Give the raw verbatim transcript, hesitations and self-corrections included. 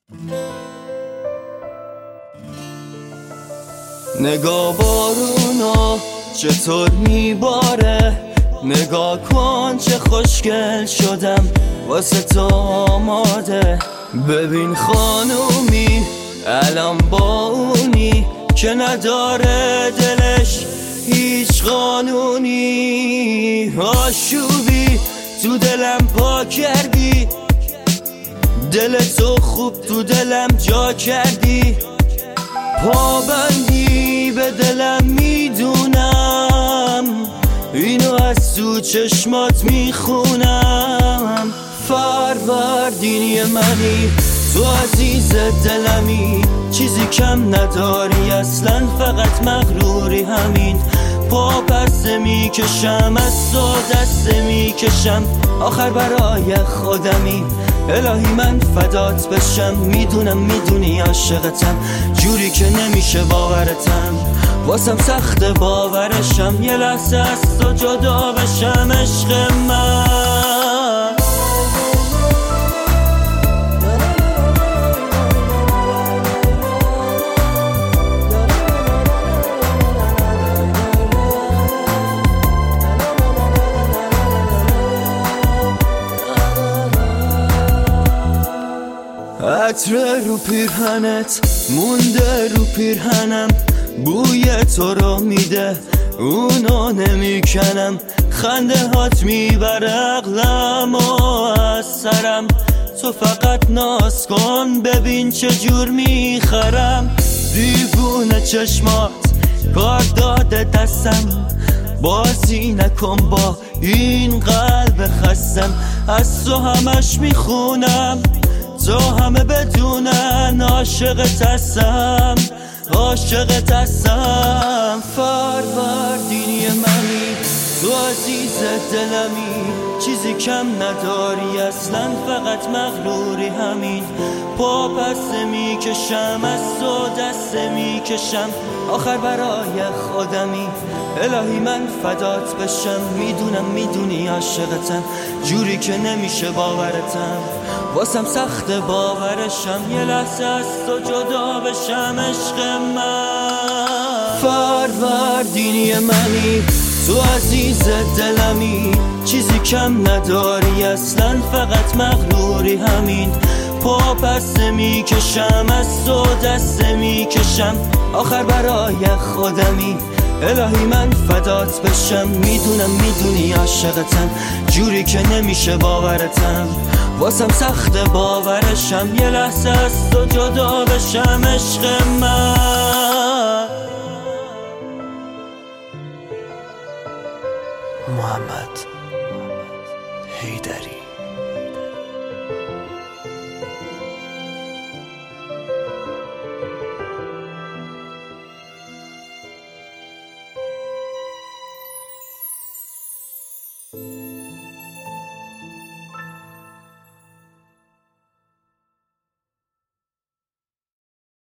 نگاه بارونا چطور میباره، نگاه کن چه خوشگل شدم واسه تو آماده. ببین خانومی الان با اونی که نداره دلش هیچ قانونی. آشوبی تو دلم پا کردی، دل تو خوب تو دلم جا کردی. پابندی به دلم میدونم، اینو از تو چشمات میخونم. فروردینی منی تو عزیز دلمی، چیزی کم نداری اصلا فقط مغروری. همین پا پسته میکشم از تو دسته میکشم، آخر برای خودمی. الهی من فدات بشم، میدونم میدونی عاشقتم جوری که نمیشه باورتم. واسم سخت باورشم یه لحظه از تو جدا بشم عشق من. عطر رو پیرهنت مونده رو پیرهنم، بوی تو رو میده اونو نمیکنم. خنده هات میبره عقلم و از سرم، تو فقط ناز کن ببین چجور میخرم. دیوونه چشمات کار داده دستم، بازی نکن با این قلب خستم. از تو همش میخونم تو همه بدونن عاشقت هستم، عاشقت هستم. فروردینی منی تو عزیز دلمی، چیزی کم نداری اصلا فقط مغروری. همین پا پسته میکشم از تو دسته میکشم، آخر برای خودمی. الهی من فدات بشم، میدونم میدونی عاشقتم جوری که نمیشه باورتم. واسم سخت باورشم یه لحظه از تو جدا بشم عشق من. فروردینی منی تو عزیز دلمی، چیزی کم نداری اصلا فقط مغروری. همین پا پسته میکشم از تو دسته میکشم، آخر برای خودمی. الهی من فدات بشم، میدونم میدونی عاشقتم جوری که نمیشه باورتم. واسم سخت باورشم یه لحظه از تو جدا بشم عشق من. محمد حیدری.